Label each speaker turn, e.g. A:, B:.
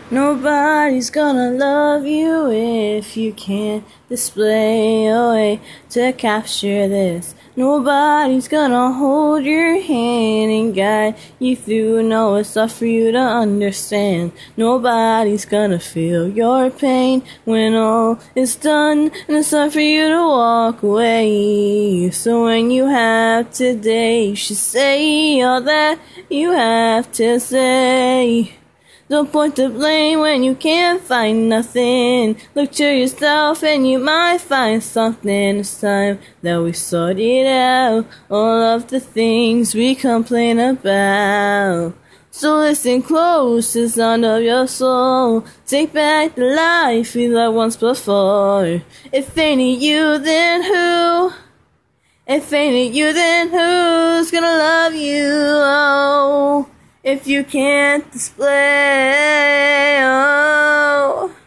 A: Nobody's gonna love you if you can't display a way to capture this. Nobody's gonna hold your hand and guide you through. No, it's not for you to understand. Nobody's gonna feel your pain when all is done, and it's not for you to walk away. So when you have today, you should say all that you have to say. Don't point the blame when you can't find nothing. Look to yourself and you might find something. It's time that we sort it out, all of the things we complain about. So listen close to the sound of your soul. Take back the life we loved once before. If ain't you, then who? If ain't you, then who's gonna love you? Oh, if you can't display